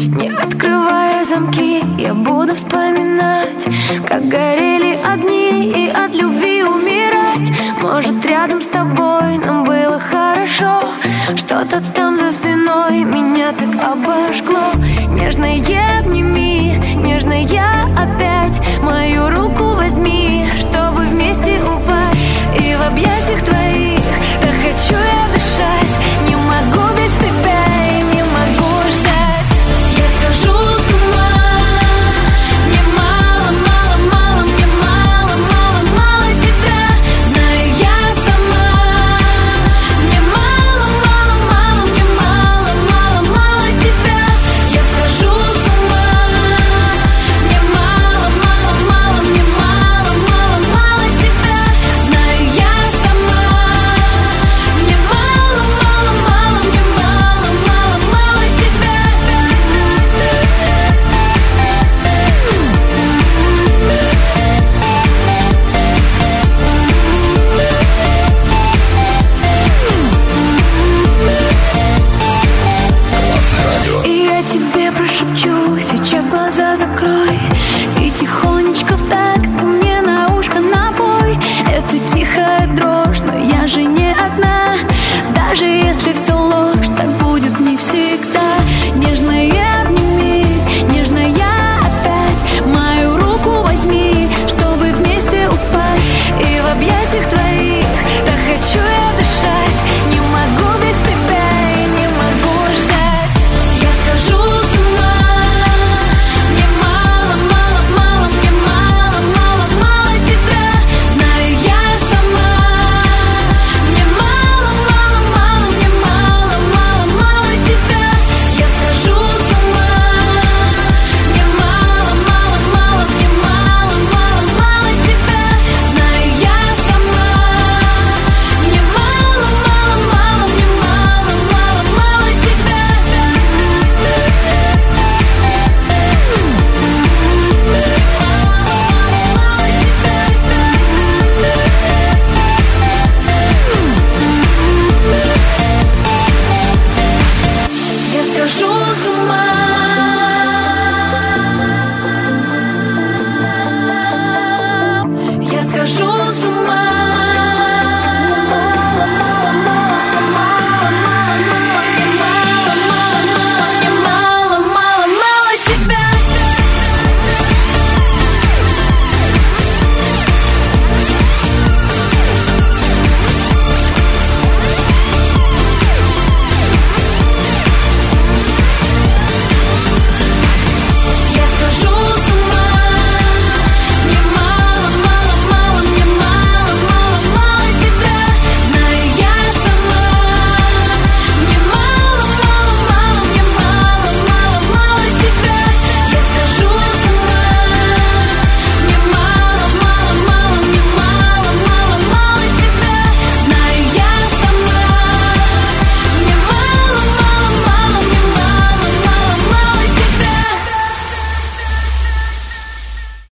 Не открывая замки, я буду вспоминать, как горели огни, и от любви умирать. Может, рядом с тобой нам было хорошо, что-то там за спиной меня так обожгло. Нежно обними, нежно опять мою руку возьми, чтобы вместе упасть. И в объятиях твоих так хочу я дышать. Не могу без тебя и не могу ждать. Я схожу с ума. Мне мало, мало, мало, мне мало, мало, мало тебя. Знаю я сама. Мне мало, мало, мало, мне мало, мало, мало тебя. Я схожу с ума. Мне мало, мало, мало, мне мало, мало, мало тебя. Знаю я сама. Мне мало, мало, мало, мне мало, мало, мало тебя. Классное радио. И я тебе прошепчу, сейчас глаза закрой, и тихонечко в такт ты мне на ушко напой. Это тихая дрожь, но я же не одна. Даже если все ложь, так будет не всегда. Нежно обними, нежно опять мою руку возьми, чтобы вместе упасть. И в объятиях твоих так хочу я дышать. Не могу без тебя и не могу ждать. Я схожу с ума. Мне мало, мало, мало, мне мало, мало, мало тебя. Знаю я сама. Мне мало, мало, мало, мне мало, мало, мало тебя. Я схожу с ума. Мне мало, мало, мало, мне мало, мало, мало тебя. Знаю я сама. Мне мало, мало, мало, мне мало, мало, мало тебя. Я схожу с ума.